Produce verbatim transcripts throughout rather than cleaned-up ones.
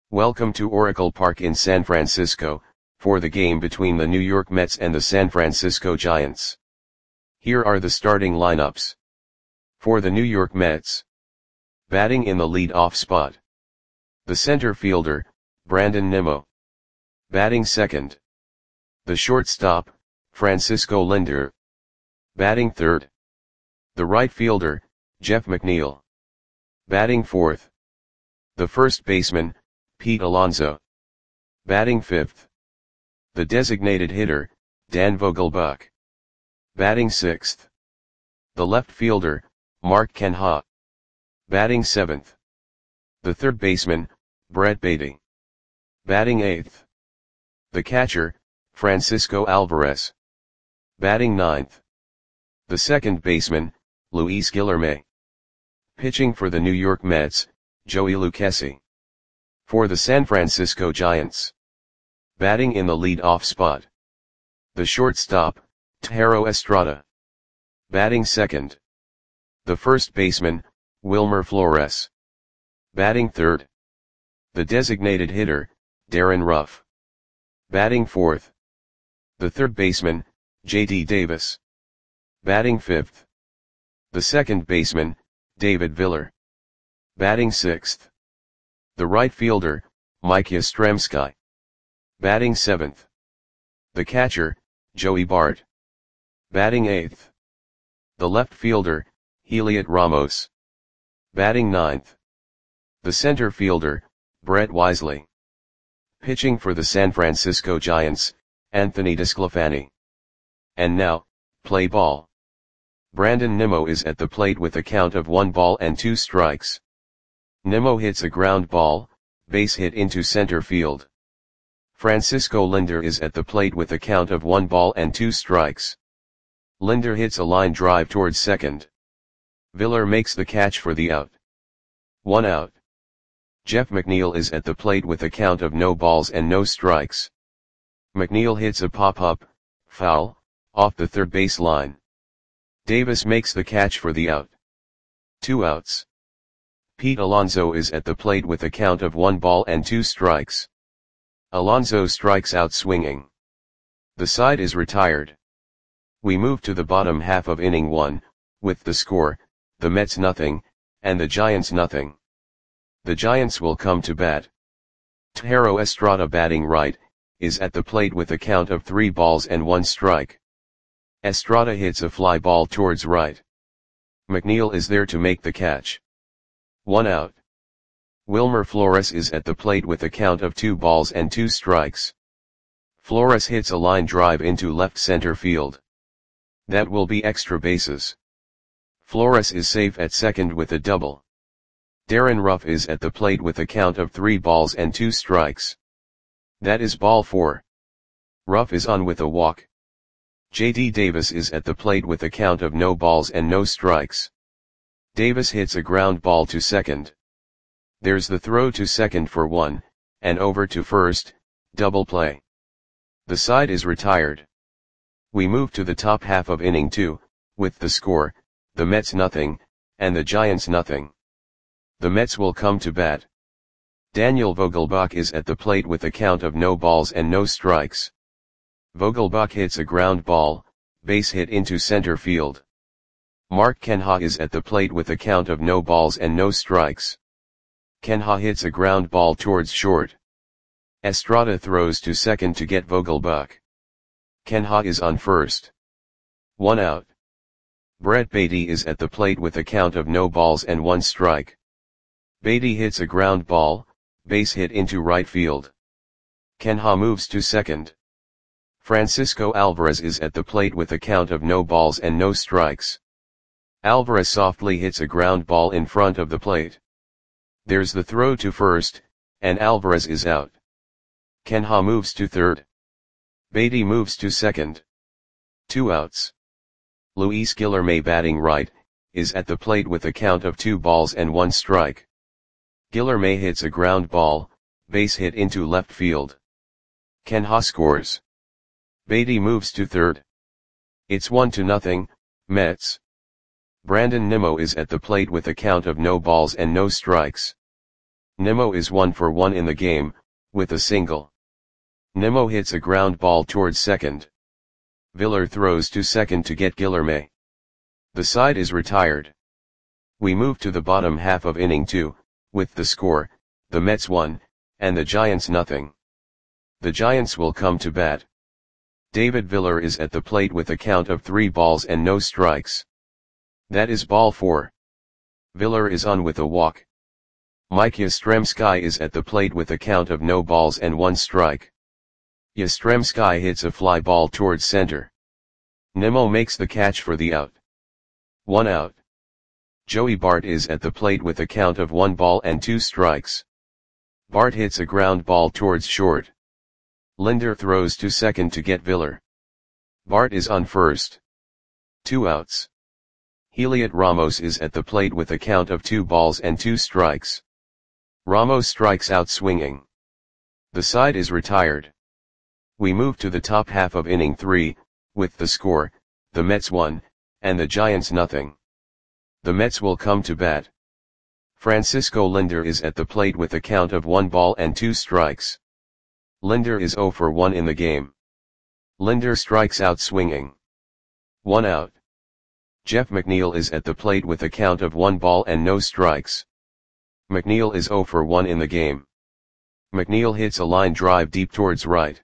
Welcome to Oracle Park in San Francisco, for the game between the New York Mets and the San Francisco Giants. Here are the starting lineups. For the New York Mets. Batting in the lead-off spot. The center fielder, Brandon Nimmo. Batting second. The shortstop, Francisco Lindor. Batting third. The right fielder, Jeff McNeil. Batting fourth. The first baseman, Pete Alonso. Batting fifth. The designated hitter, Dan Vogelbach. Batting sixth. The left fielder, Mark Canha. Batting seventh. The third baseman, Brett Baty. Batting eighth. The catcher, Francisco Alvarez. Batting ninth. The second baseman, Luis Guillorme. Pitching for the New York Mets, Joey Lucchesi. For the San Francisco Giants. Batting in the lead-off spot. The shortstop, Thairo Estrada. Batting second. The first baseman, Wilmer Flores. Batting third. The designated hitter, Darren Ruff. Batting fourth. The third baseman, J D Davis. Batting fifth. The second baseman, David Viller. Batting sixth. The right fielder, Mike Yastrzemski. Batting seventh. The catcher, Joey Bart. Batting eighth. The left fielder, Heliot Ramos. Batting ninth. The center fielder, Brett Wisely. Pitching for the San Francisco Giants, Anthony DeSclafani. And now, play ball. Brandon Nimmo is at the plate with a count of one ball and two strikes. Nimmo hits a ground ball, base hit into center field. Francisco Lindor is at the plate with a count of one ball and two strikes. Lindor hits a line drive towards second. Viller makes the catch for the out. One out. Jeff McNeil is at the plate with a count of no balls and no strikes. McNeil hits a pop-up, foul, off the third base line. Davis makes the catch for the out. Two outs. Pete Alonso is at the plate with a count of one ball and two strikes. Alonso strikes out swinging. The side is retired. We move to the bottom half of inning one, with the score, the Mets nothing, and the Giants nothing. The Giants will come to bat. Thairo Estrada batting right, is at the plate with a count of three balls and one strike. Estrada hits a fly ball towards right. McNeil is there to make the catch. One out. Wilmer Flores is at the plate with a count of two balls and two strikes. Flores hits a line drive into left center field. That will be extra bases. Flores is safe at second with a double. Darren Ruff is at the plate with a count of three balls and two strikes. That is ball four. Ruff is on with a walk. J D Davis is at the plate with a count of no balls and no strikes. Davis hits a ground ball to second. There's the throw to second for one, and over to first, double play. The side is retired. We move to the top half of inning two, with the score, the Mets nothing, and the Giants nothing. The Mets will come to bat. Daniel Vogelbach is at the plate with a count of no balls and no strikes. Vogelbach hits a ground ball, base hit into center field. Mark Canha is at the plate with a count of no balls and no strikes. Canha hits a ground ball towards short. Estrada throws to second to get Vogelbach. Canha is on first. One out. Brett Baty is at the plate with a count of no balls and one strike. Baty hits a ground ball, base hit into right field. Canha moves to second. Francisco Alvarez is at the plate with a count of no balls and no strikes. Alvarez softly hits a ground ball in front of the plate. There's the throw to first, and Alvarez is out. Canha moves to third. Baty moves to second. Two outs. Luis Guillorme batting right, is at the plate with a count of two balls and one strike. Guillorme hits a ground ball, base hit into left field. Canha scores. Baty moves to third. It's one to nothing, Mets. Brandon Nimmo is at the plate with a count of no balls and no strikes. Nimmo is one for one in the game, with a single. Nimmo hits a ground ball towards second. Viller throws to second to get Guilherme. The side is retired. We move to the bottom half of inning two, with the score, the Mets one, and the Giants nothing. The Giants will come to bat. David Viller is at the plate with a count of three balls and no strikes. That is ball four. Viller is on with a walk. Mike Yastrzemski is at the plate with a count of no balls and one strike. Yastrzemski hits a fly ball towards center. Nimmo makes the catch for the out. One out. Joey Bart is at the plate with a count of one ball and two strikes. Bart hits a ground ball towards short. Linder throws to second to get Viller. Bart is on first. Two outs. Heliot Ramos is at the plate with a count of two balls and two strikes. Ramos strikes out swinging. The side is retired. We move to the top half of inning three, with the score, the Mets one, and the Giants nothing. The Mets will come to bat. Francisco Linder is at the plate with a count of one ball and two strikes. Linder is zero for one in the game. Linder strikes out swinging. One out. Jeff McNeil is at the plate with a count of one ball and no strikes. McNeil is zero for one in the game. McNeil hits a line drive deep towards right.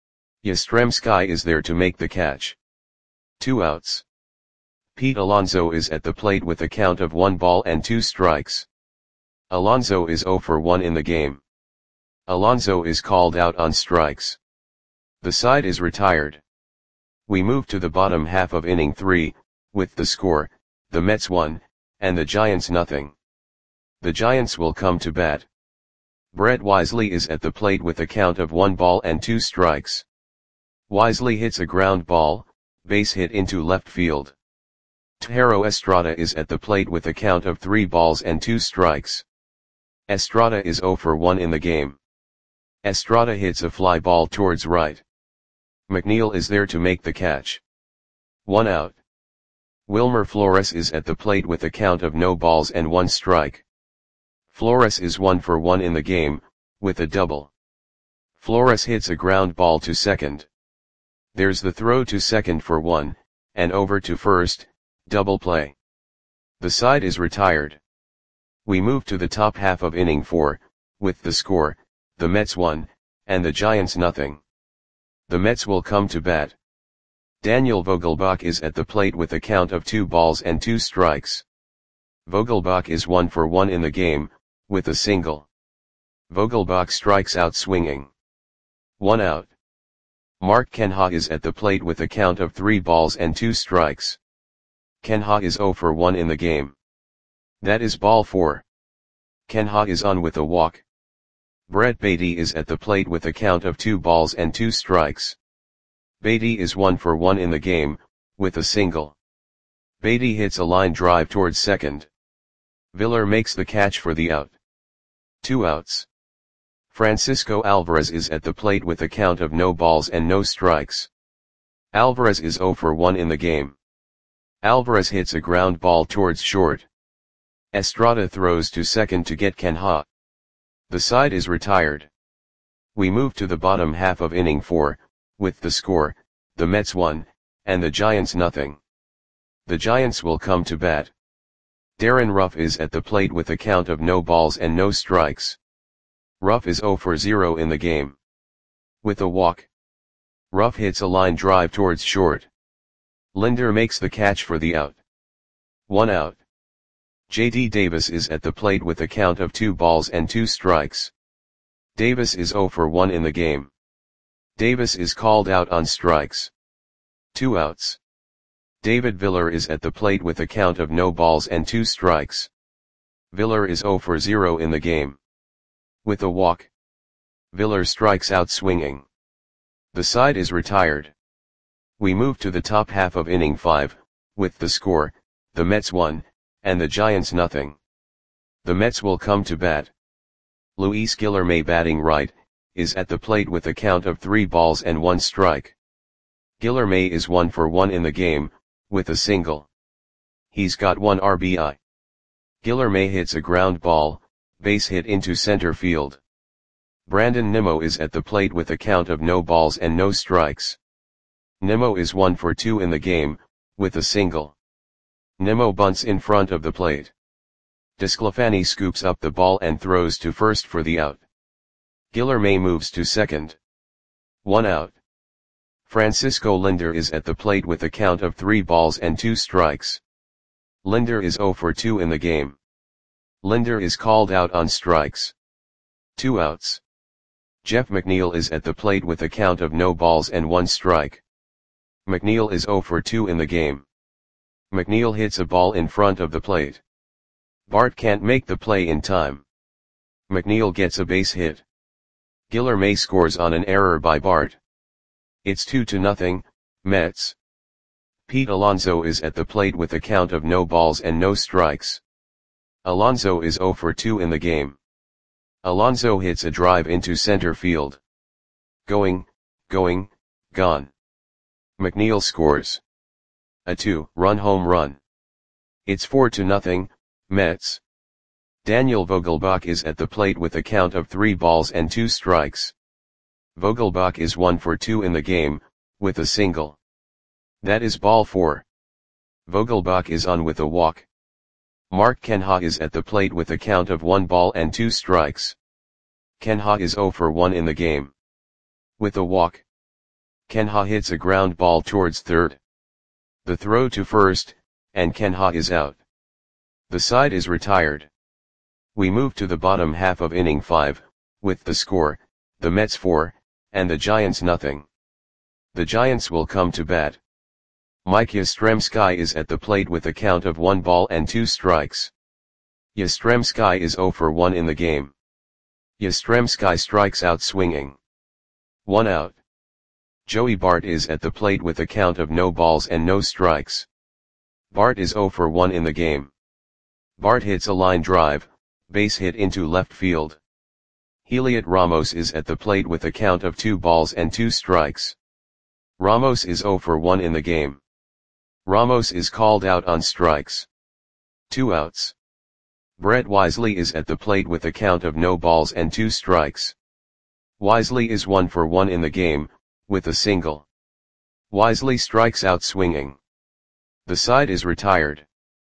Yastrzemski is there to make the catch. Two outs. Pete Alonso is at the plate with a count of one ball and two strikes. Alonso is zero for one in the game. Alonso is called out on strikes. The side is retired. We move to the bottom half of inning three, with the score, the Mets one, and the Giants nothing. The Giants will come to bat. Brett Wisely is at the plate with a count of one ball and two strikes. Wisely hits a ground ball, base hit into left field. Thairo Estrada is at the plate with a count of three balls and two strikes. Estrada is zero for one in the game. Estrada hits a fly ball towards right. McNeil is there to make the catch. One out. Wilmer Flores is at the plate with a count of no balls and one strike. Flores is one for one in the game, with a double. Flores hits a ground ball to second. There's the throw to second for one, and over to first, double play. The side is retired. We move to the top half of inning four, with the score, the Mets one, and the Giants nothing. The Mets will come to bat. Daniel Vogelbach is at the plate with a count of two balls and two strikes. Vogelbach is one for one in the game, with a single. Vogelbach strikes out swinging. One out. Mark Kenha is at the plate with a count of three balls and two strikes. Kenha is zero for one in the game. That is ball four. Kenha is on with a walk. Brett Baty is at the plate with a count of two balls and two strikes. Baty is one for one in the game, with a single. Baty hits a line drive towards second. Viller makes the catch for the out. Two outs. Francisco Alvarez is at the plate with a count of no balls and no strikes. Alvarez is zero for one in the game. Alvarez hits a ground ball towards short. Estrada throws to second to get Kenha. The side is retired. We move to the bottom half of inning four, with the score, the Mets one, and the Giants nothing. The Giants will come to bat. Darren Ruff is at the plate with a count of no balls and no strikes. Ruff is zero for zero in the game. With a walk. Ruff hits a line drive towards short. Linder makes the catch for the out. One out. J D Davis is at the plate with a count of two balls and two strikes. Davis is zero for one in the game. Davis is called out on strikes. Two outs. David Viller is at the plate with a count of no balls and two strikes. Viller is zero for zero in the game. With a walk. Viller strikes out swinging. The side is retired. We move to the top half of inning five, with the score, the Mets one, and the Giants nothing. The Mets will come to bat. Luis Guilherme batting right, is at the plate with a count of three balls and one strike. Guilherme is one for one in the game, with a single. He's got one R B I. Guilherme hits a ground ball, base hit into center field. Brandon Nimmo is at the plate with a count of no balls and no strikes. Nimmo is one for two in the game, with a single. Nimmo bunts in front of the plate. DeSclafani scoops up the ball and throws to first for the out. Guilherme moves to second. One out. Francisco Lindor is at the plate with a count of three balls and two strikes. Lindor is zero for two in the game. Lindor is called out on strikes. Two outs. Jeff McNeil is at the plate with a count of no balls and one strike. McNeil is zero for two in the game. McNeil hits a ball in front of the plate. Bart can't make the play in time. McNeil gets a base hit. Guilherme scores on an error by Bart. It's two to nothing, Mets. Pete Alonso is at the plate with a count of no balls and no strikes. Alonso is zero for two in the game. Alonso hits a drive into center field. Going, going, gone. McNeil scores a two-run home run. It's four to nothing, Mets. Daniel Vogelbach is at the plate with a count of three balls and two strikes. Vogelbach is one for two in the game, with a single. That is ball four. Vogelbach is on with a walk. Mark Canha is at the plate with a count of one ball and two strikes. Canha is zero for one in the game. With a walk. Canha hits a ground ball towards third. The throw to first, and Canha is out. The side is retired. We move to the bottom half of inning five, with the score, the Mets four, and the Giants nothing. The Giants will come to bat. Mike Yastrzemski is at the plate with a count of one ball and two strikes. Yastrzemski is zero for one in the game. Yastrzemski strikes out swinging. One out. Joey Bart is at the plate with a count of no balls and no strikes. Bart is zero for one in the game. Bart hits a line drive, base hit into left field. Heliot Ramos is at the plate with a count of two balls and two strikes. Ramos is zero for one in the game. Ramos is called out on strikes. Two outs. Brett Wisely is at the plate with a count of no balls and two strikes. Wisely is one for one in the game, with a single. Wisely strikes out swinging. The side is retired.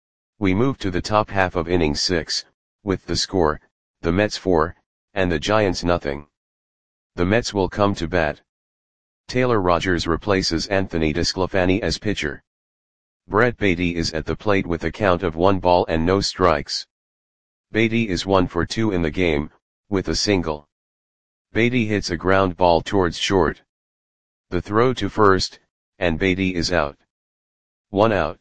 We move to the top half of inning six, with the score, the Mets four, and the Giants nothing. The Mets will come to bat. Taylor Rogers replaces Anthony DeSclafani as pitcher. Brett Baty is at the plate with a count of one ball and no strikes. Baty is one for two in the game, with a single. Baty hits a ground ball towards short. The throw to first, and Baty is out. One out.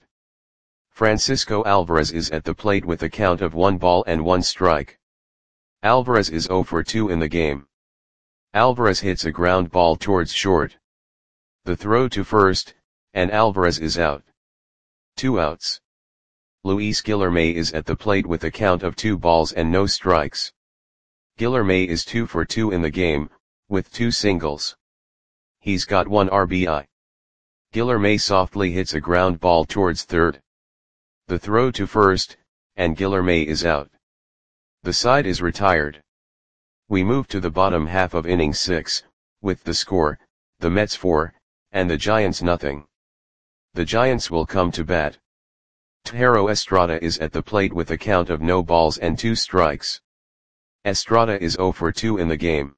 Francisco Alvarez is at the plate with a count of one ball and one strike. Alvarez is zero for two in the game. Alvarez hits a ground ball towards short. The throw to first, and Alvarez is out. Two outs. Luis Guilherme is at the plate with a count of two balls and no strikes. Guilherme is two for two in the game, with two singles. He's got one R B I. Guilherme softly hits a ground ball towards third. The throw to first, and Guilherme is out. The side is retired. We move to the bottom half of inning six, with the score, the Mets four, and the Giants nothing. The Giants will come to bat. Thairo Estrada is at the plate with a count of no balls and two strikes. Estrada is zero for two in the game.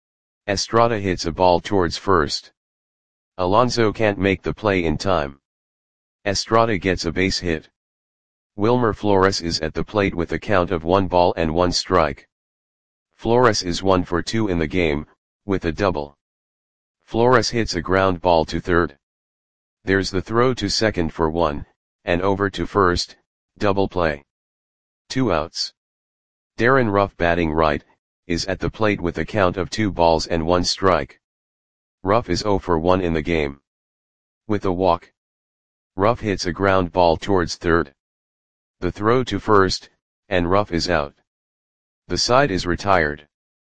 Estrada hits a ball towards first. Alonso can't make the play in time. Estrada gets a base hit. Wilmer Flores is at the plate with a count of one ball and one strike. Flores is one for two in the game, with a double. Flores hits a ground ball to third. There's the throw to second for one, and over to first, double play. Two outs. Darren Ruff batting right, is at the plate with a count of two balls and one strike. Ruff is zero for one in the game. With a walk. Ruff hits a ground ball towards third. The throw to first, and Ruff is out. The side is retired.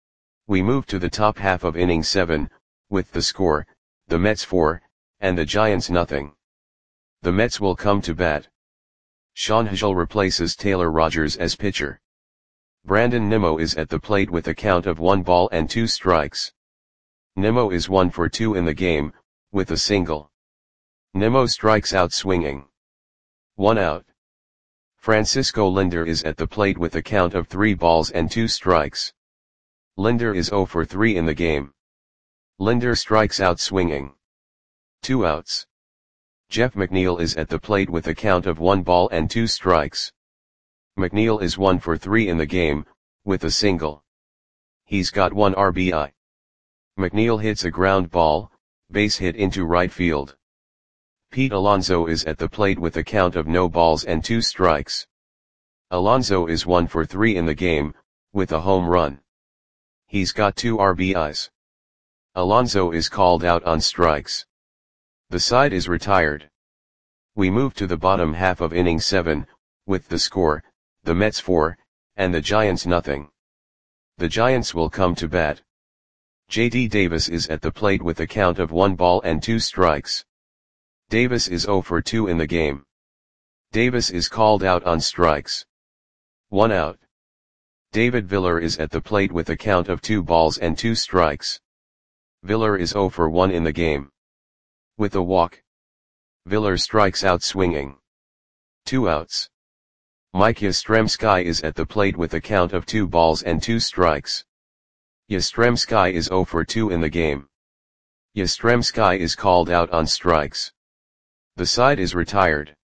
We move to the top half of inning seven, with the score, the Mets four, and the Giants nothing. The Mets will come to bat. Sean Hagel replaces Taylor Rogers as pitcher. Brandon Nimmo is at the plate with a count of one ball and two strikes. Nimmo is one for two in the game, with a single. Nimmo strikes out swinging. One out. Francisco Lindor is at the plate with a count of three balls and two strikes. Lindor is zero for three in the game. Lindor strikes out swinging. Two outs. Jeff McNeil is at the plate with a count of one ball and two strikes. McNeil is one for three in the game, with a single. He's got one R B I. McNeil hits a ground ball, base hit into right field. Pete Alonso is at the plate with a count of no balls and two strikes. Alonso is one for three in the game, with a home run. He's got two R B Is. Alonso is called out on strikes. The side is retired. We move to the bottom half of inning seven, with the score, the Mets four, and the Giants nothing. The Giants will come to bat. J D Davis is at the plate with a count of one ball and two strikes. Davis is zero for two in the game. Davis is called out on strikes. One out. David Villar is at the plate with a count of two balls and two strikes. Villar is zero for one in the game. With a walk. Villar strikes out swinging. Two outs. Mike Yastrzemski is at the plate with a count of two balls and two strikes. Yastrzemski is zero for two in the game. Yastrzemski is called out on strikes. The side is retired.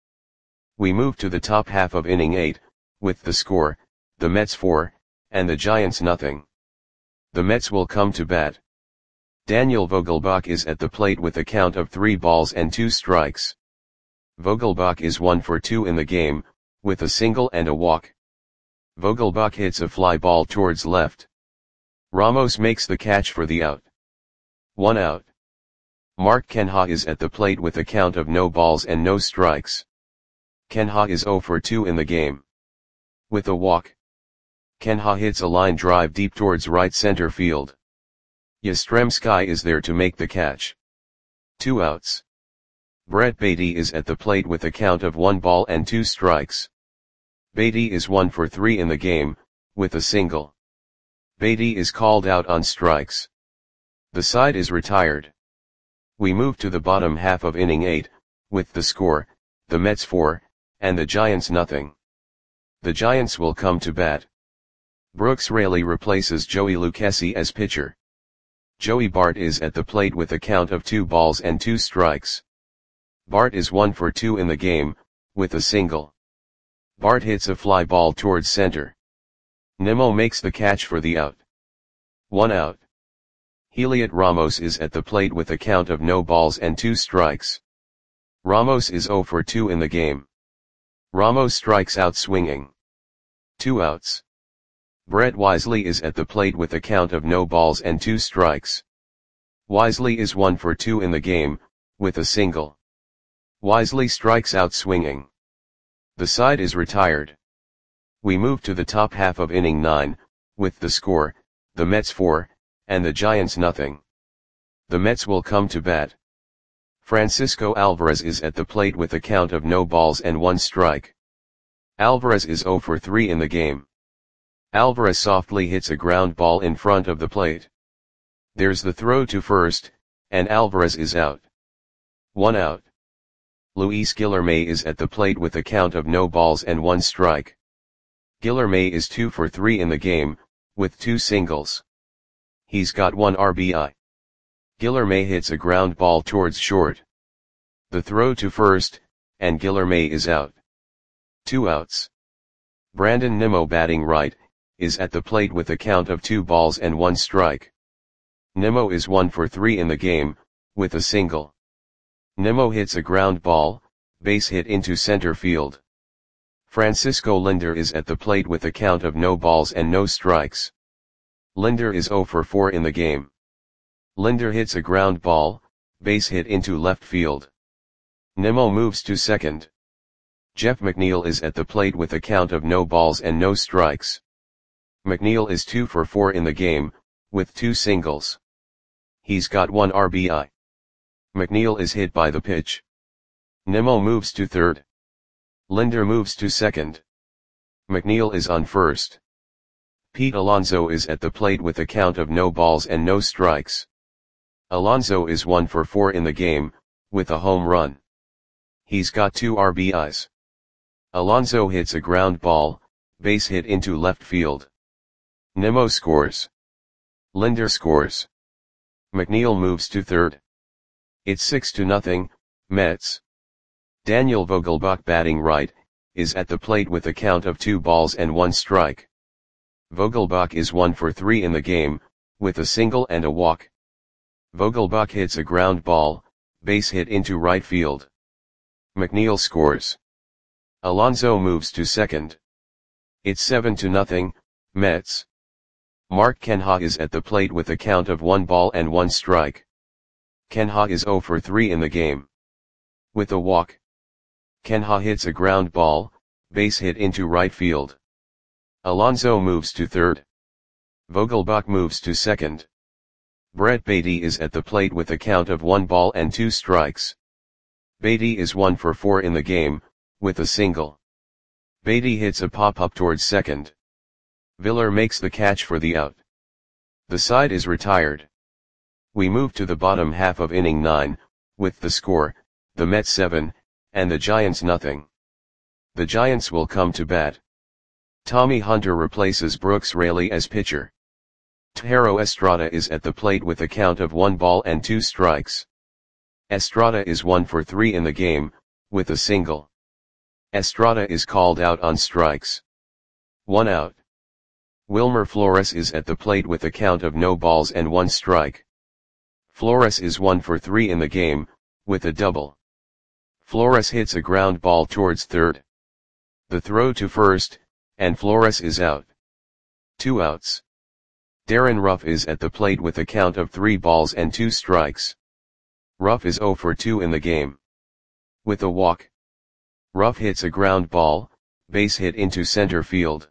We move to the top half of inning eight, with the score, the Mets four, and the Giants nothing. The Mets will come to bat. Daniel Vogelbach is at the plate with a count of three balls and two strikes. Vogelbach is one for two in the game, with a single and a walk. Vogelbach hits a fly ball towards left. Ramos makes the catch for the out. One out. Mark Canha is at the plate with a count of no balls and no strikes. Canha is zero for two in the game. With a walk. Canha hits a line drive deep towards right center field. Yastrzemski is there to make the catch. Two outs. Brett Baty is at the plate with a count of one ball and two strikes. Baty is one for three in the game, with a single. Baty is called out on strikes. The side is retired. We move to the bottom half of inning eight, with the score, the Mets four, and the Giants nothing. The Giants will come to bat. Brooks Raley replaces Joey Lucchesi as pitcher. Joey Bart is at the plate with a count of two balls and two strikes. Bart is one for two in the game, with a single. Bart hits a fly ball towards center. Nimmo makes the catch for the out. One out. Heliot Ramos is at the plate with a count of no balls and two strikes. Ramos is zero for two in the game. Ramos strikes out swinging. Two outs. Brett Wisely is at the plate with a count of no balls and two strikes. Wisely is one for two in the game, with a single. Wisely strikes out swinging. The side is retired. We move to the top half of inning nine, with the score, the Mets four, and the Giants nothing. The Mets will come to bat. Francisco Alvarez is at the plate with a count of no balls and one strike. Alvarez is zero for three in the game. Alvarez softly hits a ground ball in front of the plate. There's the throw to first, and Alvarez is out. One out. Luis Guillorme is at the plate with a count of no balls and one strike. Guillorme is two for three in the game, with two singles. He's got one R B I. Guillorme hits a ground ball towards short. The throw to first, and Guillorme is out. Two outs. Brandon Nimmo, batting right, is at the plate with a count of two balls and one strike. Nimmo is one for three in the game, with a single. Nimmo hits a ground ball, base hit into center field. Francisco Lindor is at the plate with a count of no balls and no strikes. Lindor is zero for four in the game. Lindor hits a ground ball, base hit into left field. Nimmo moves to second. Jeff McNeil is at the plate with a count of no balls and no strikes. McNeil is two for four in the game, with two singles. He's got one R B I. McNeil is hit by the pitch. Nimmo moves to third. Lindor moves to second. McNeil is on first. Pete Alonso is at the plate with a count of no balls and no strikes. Alonso is one for four in the game, with a home run. He's got two R B Is. Alonso hits a ground ball, base hit into left field. Nimmo scores. Lindor scores. McNeil moves to third. It's six to nothing, Mets. Daniel Vogelbach, batting right, is at the plate with a count of two balls and one strike. Vogelbach is one for three in the game, with a single and a walk. Vogelbach hits a ground ball, base hit into right field. McNeil scores. Alonso moves to second. It's seven to nothing, Mets. Mark Canha is at the plate with a count of one ball and one strike. Canha is zero for three in the game. With a walk. Canha hits a ground ball, base hit into right field. Alonso moves to third. Vogelbach moves to second. Brett Baty is at the plate with a count of one ball and two strikes. Baty is one for four in the game, with a single. Baty hits a pop-up towards second. Viller makes the catch for the out. The side is retired. We move to the bottom half of inning nine, with the score, the Mets seven, and the Giants nothing. The Giants will come to bat. Tommy Hunter replaces Brooks Raley as pitcher. Thairo Estrada is at the plate with a count of one ball and two strikes. Estrada is one for three in the game, with a single. Estrada is called out on strikes. One out. Wilmer Flores is at the plate with a count of no balls and one strike. Flores is one for three in the game, with a double. Flores hits a ground ball towards third. The throw to first, and Flores is out. Two outs. Darren Ruff is at the plate with a count of three balls and two strikes. Ruff is zero for two in the game. With a walk. Ruff hits a ground ball, base hit into center field.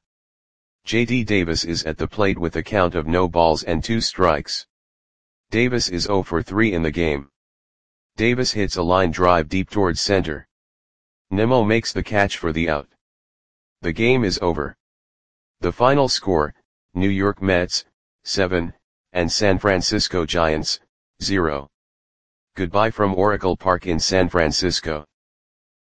J D Davis is at the plate with a count of no balls and two strikes. Davis is zero for three in the game. Davis hits a line drive deep towards center. Nimmo makes the catch for the out. The game is over. The final score, New York Mets, seven, and San Francisco Giants, zero. Goodbye from Oracle Park in San Francisco.